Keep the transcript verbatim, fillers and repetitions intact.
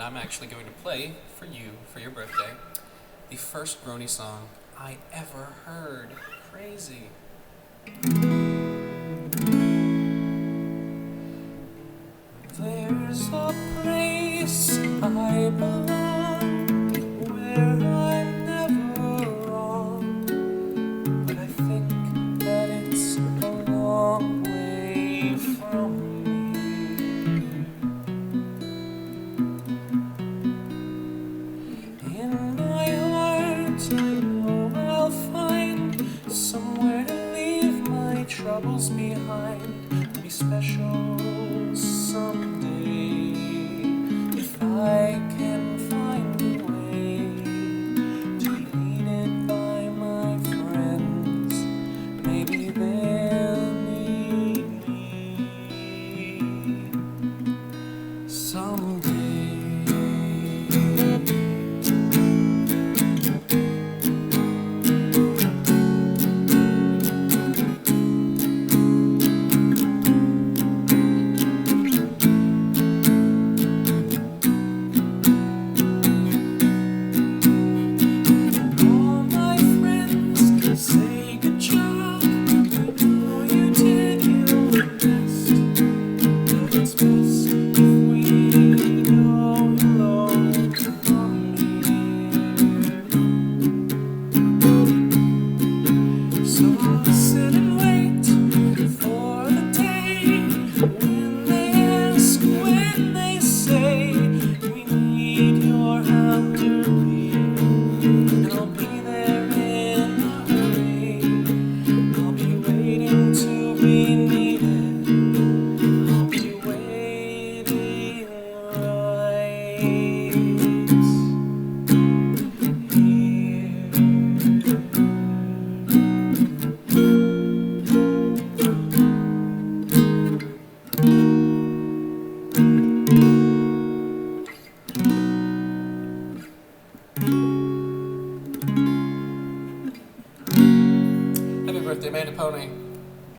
and I'm actually going to play for you, for your birthday, the first Brony song I ever heard. Crazy. There's a place I belong where I'm never wrong, but I think that it's a long way from here. In my heart I know I'll find somewhere to leave my troubles behind, to be special someday, if I can find a way to be needed by my friends. Maybe they'll need me someday. Happy birthday, Amanda Pony.